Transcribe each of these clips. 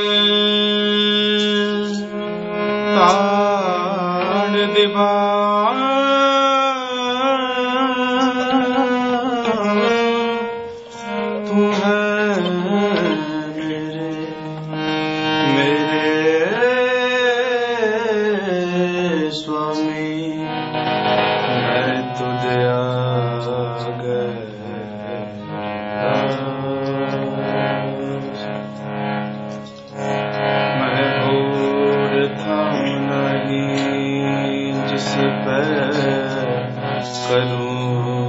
ताण दीवान तू है मेरे स्वामी, मैं तुझे आ गया। मैं भूल था नहीं जिस पे करूं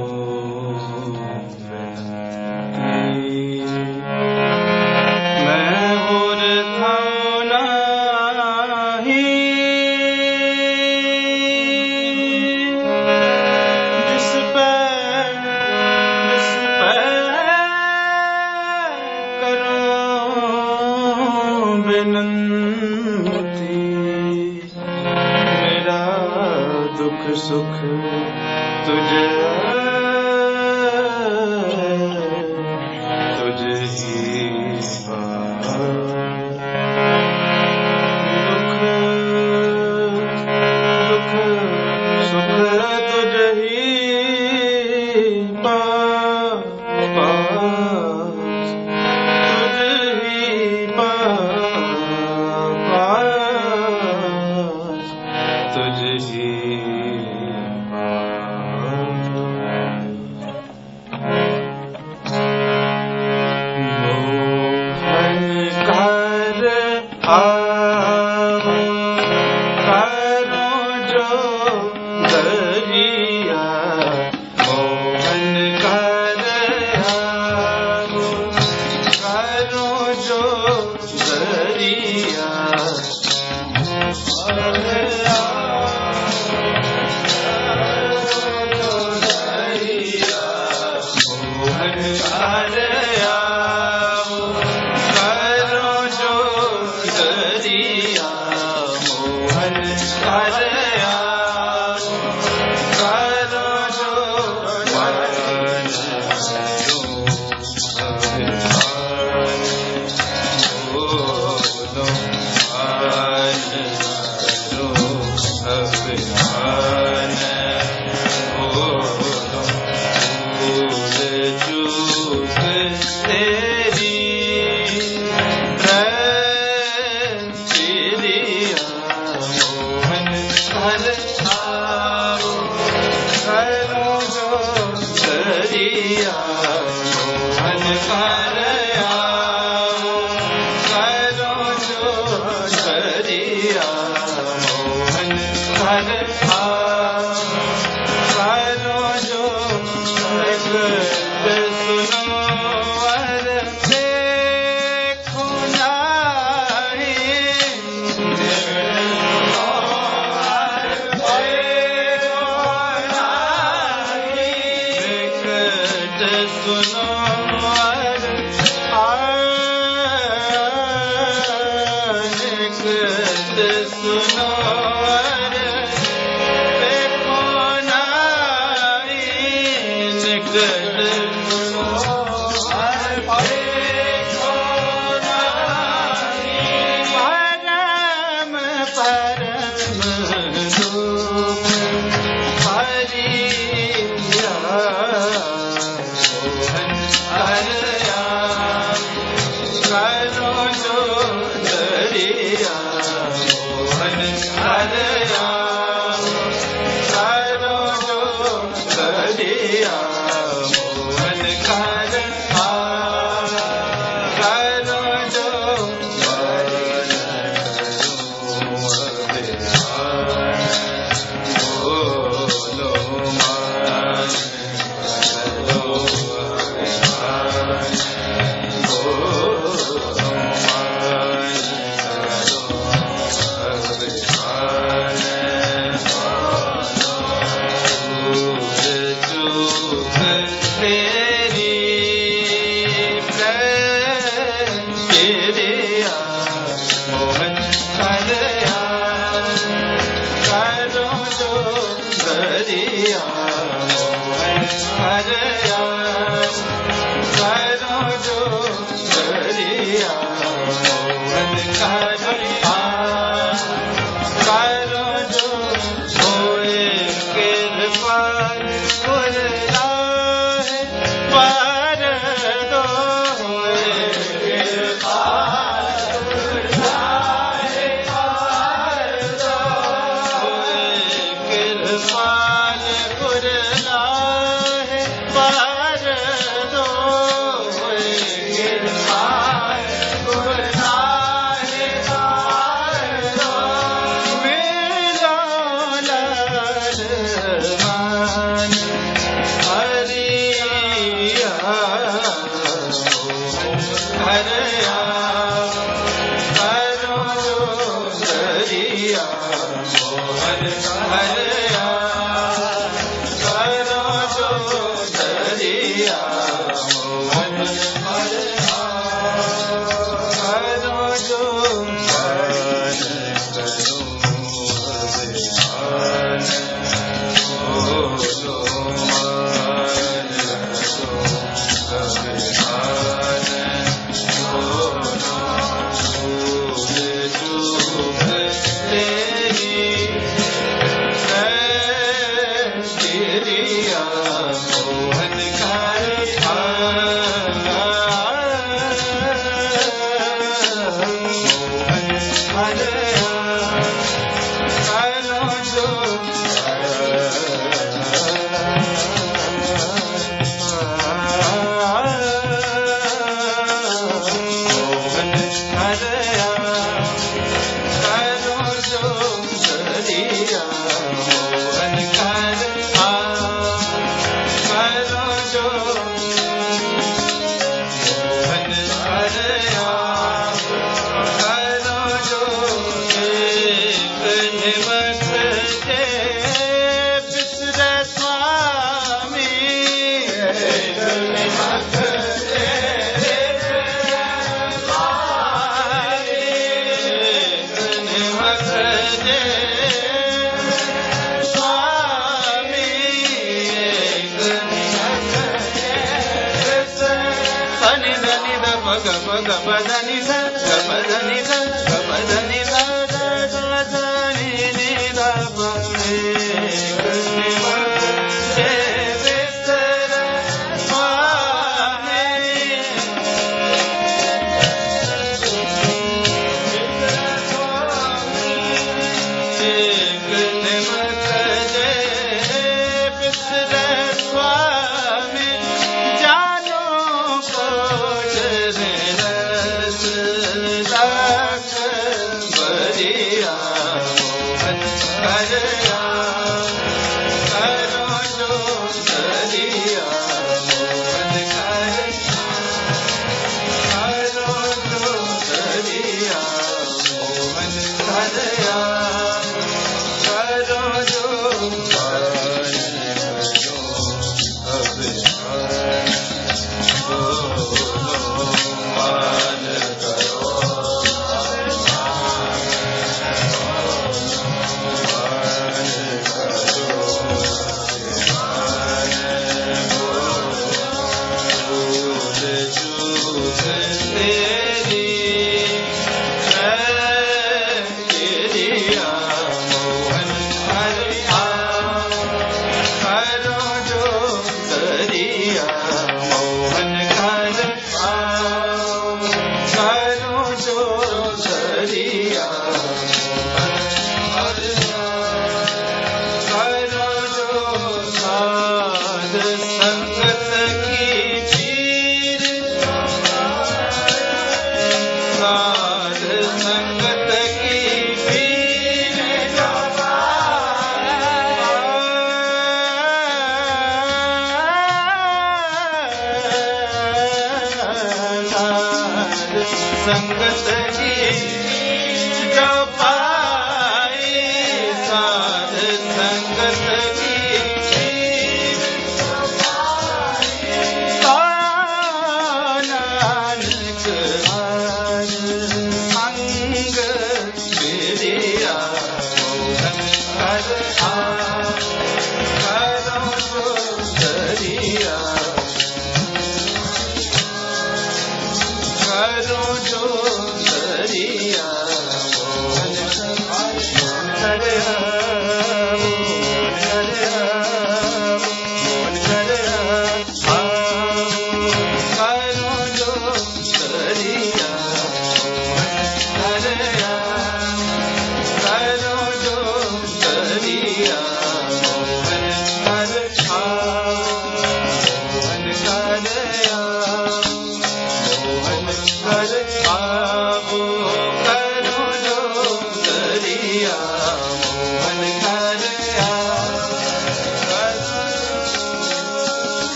विनती, मैं भूल था नहीं जिस पे करूं विनती। मेरा दुख सुख तुझे ही दुख सुख तुझे ही Hare जो दरिया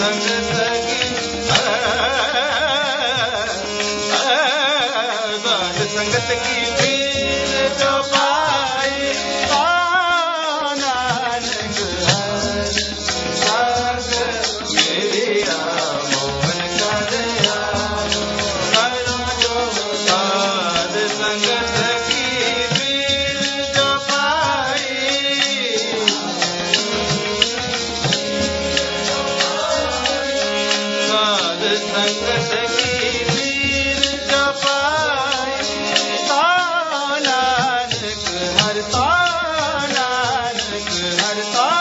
संग सगी साध संगत की भीड़ जो पाई नानक हर साग मेरिया मोहन करया करो जो साध संगत की भीड़ जो पाई साध संगत की भीड़ जो पाई नानक हर नानक हर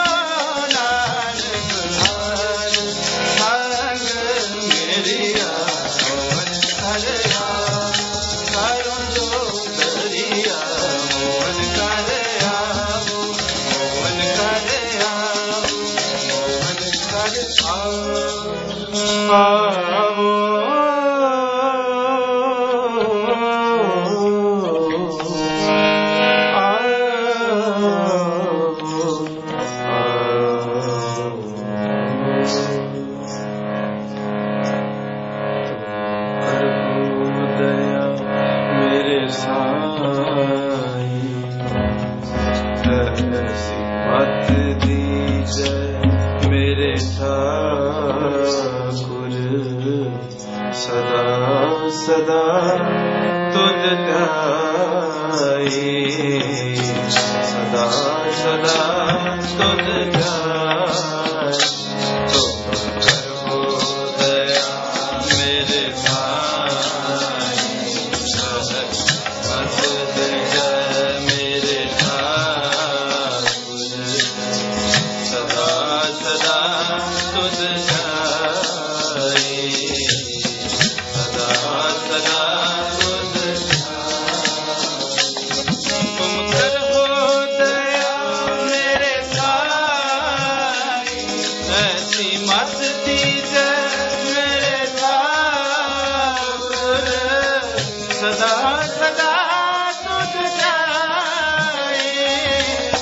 नानक हर संग मेरिया मोहन करया करो जो दरिया मोहन करया मोहन करया मोहन करया आवो दया मेरे साई ऐसी मत दीजिए मेरे ठाकुर सदा सदा तुझ ध्याई सदा सदा तुझ ध्याई तुम करो दया मेरे भाई मत दीजिए मेरे ठाकुर सदा सदा तुझ ध्याई सदा सदा तुझ तुम करो दया मेरे भाई ऐसी मत दीजिए मेरे ठाकुर सदा सदा तुझ ध्याई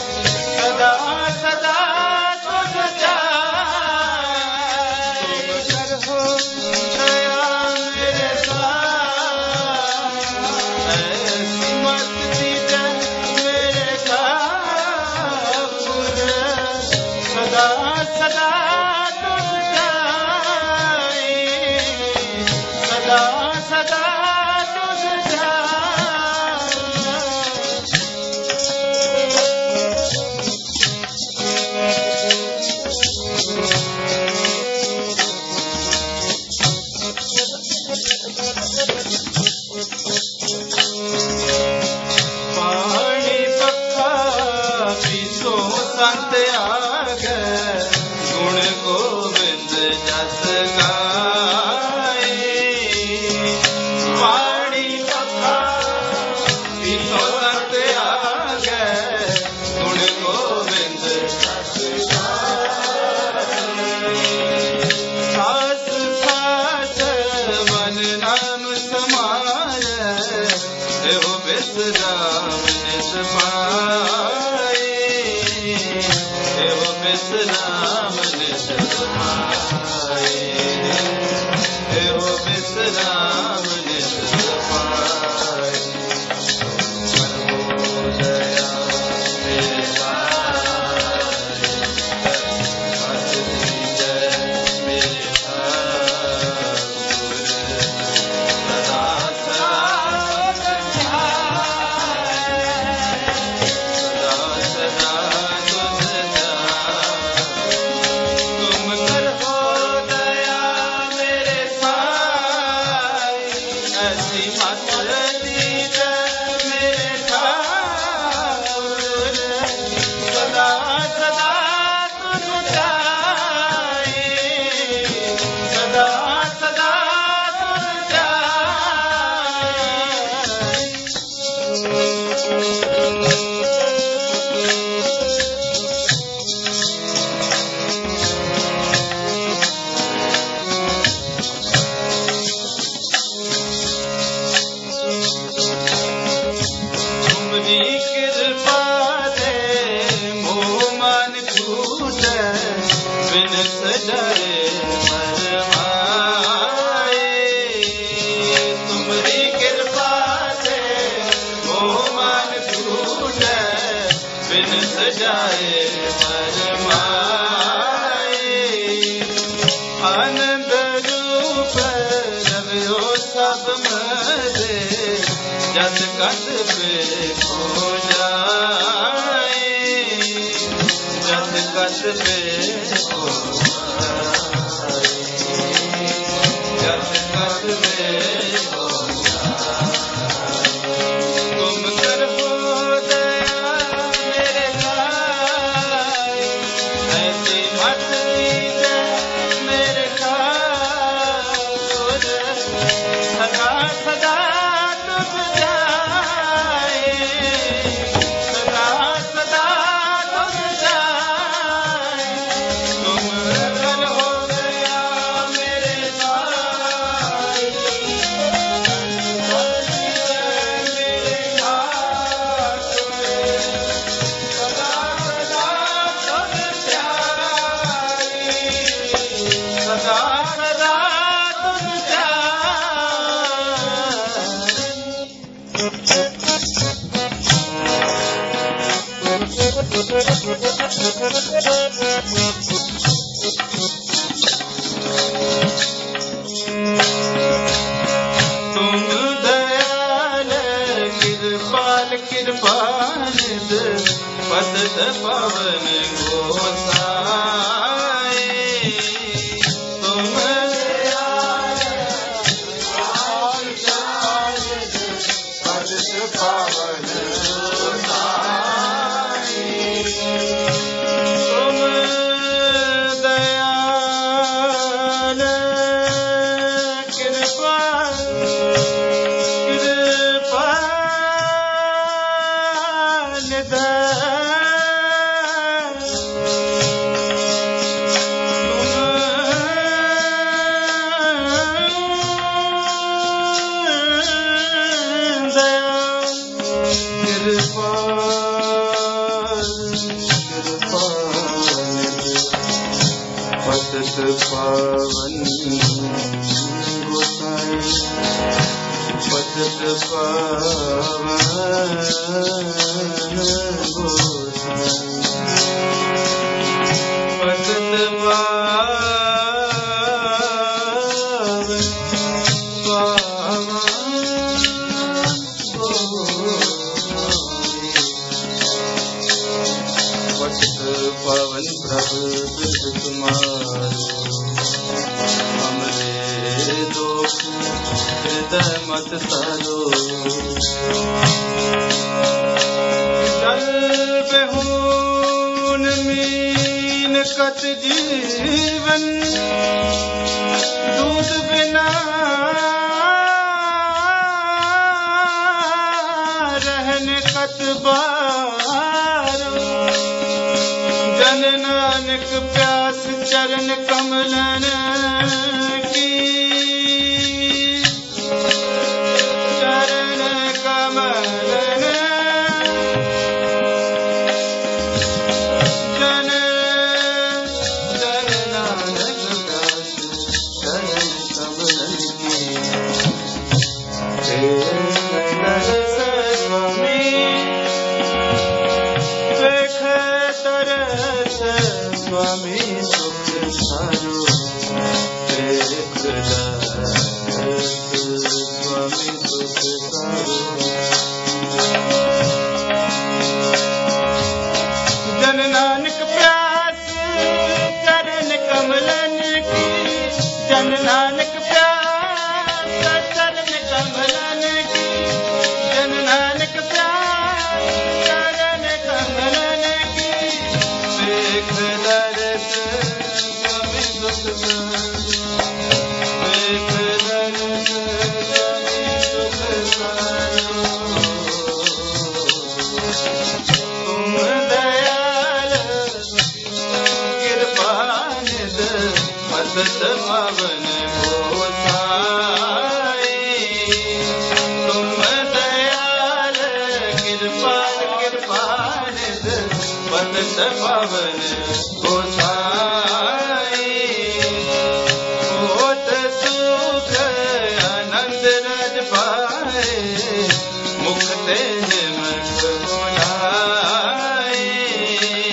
सदा सदा तुझ ध्याई तुम जाए फरमाए आनंद रूप रवियो सब मजे जस कत पे हो जाए जस कत पे हो जाए जस कत पे हो तुम कर हो दया मेरे लाए ऐसी मत कीजिए मेरे खातिर सदा सदा तुम जाए सदा सदा तुम जाए तुम कर हो दया मेरे लाए तुम दयाल कृपाल पद पवन गोसाए तुम दयाल पद पवन गोसाए तुम दयाल कृपाल पावन गोसाई पतित पावन गोसाई पतित पावन पतित पावन प्रभु तुम्हारो हमरे दोष हृदय मत सारो जल बेहून मीन कत जीवन दूध बिना रहने कत बारो जन नानक प्यास चरण कमलन की चरण कमलन जन जन नानक प्यास चरण कमलन की तरस स्वामी देख तरस स्वामी सुख सारो स्वामी सुख सारो जन नानक प्यास चरण कमलन की जन नानक प्यास चरण कमलन की जन नानक प्यास चरण कमलन की देख दरस स्वामी सुख सारो देख दरस स्वामी सुख सारो तुम दयाल कृपानिध पतित पावन गोसाई तुम दयाल कृपानिध पतित पावन गोसाई होत सुख आनंद रज पाए मुख ते निमक बुलाए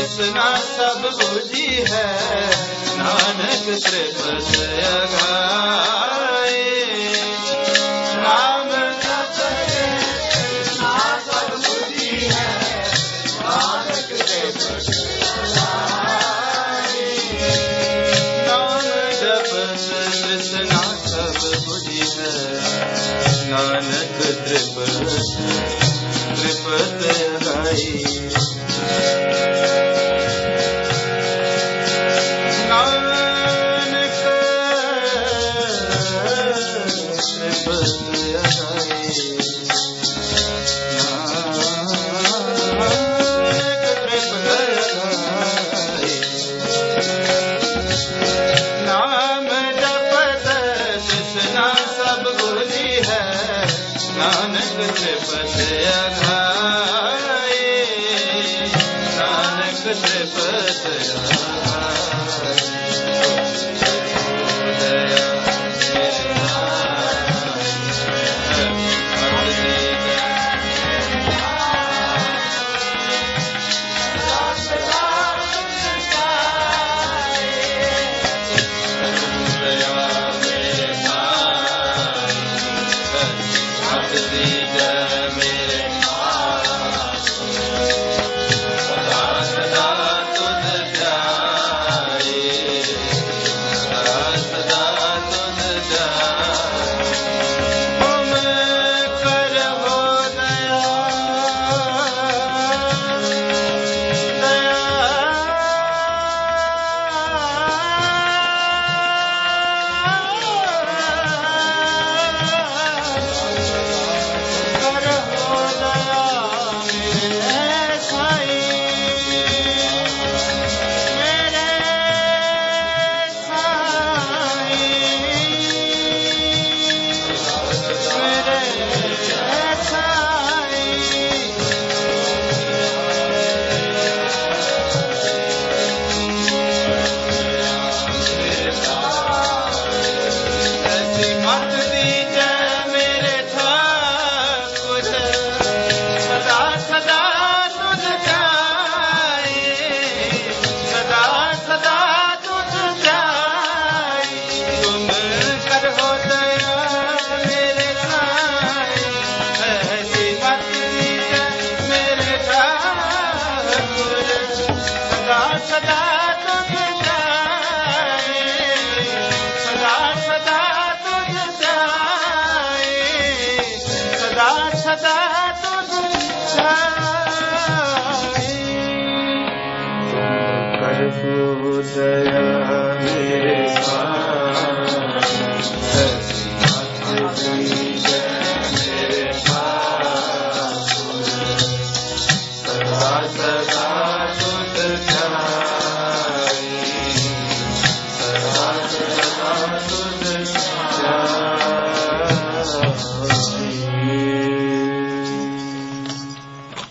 तृष्णा सब बुझी है, नानक त्रिपथ अघाए। नाम जप तृष्णा सब बुझी है, नानक त्रिपथ अघाए। नाम जप तृष्णा सब बुझी है, नानक त्रिपथ अघाए। नानक त्रिपथ अघाए, नानक त्रिपथ अघाए। दया Wonderful.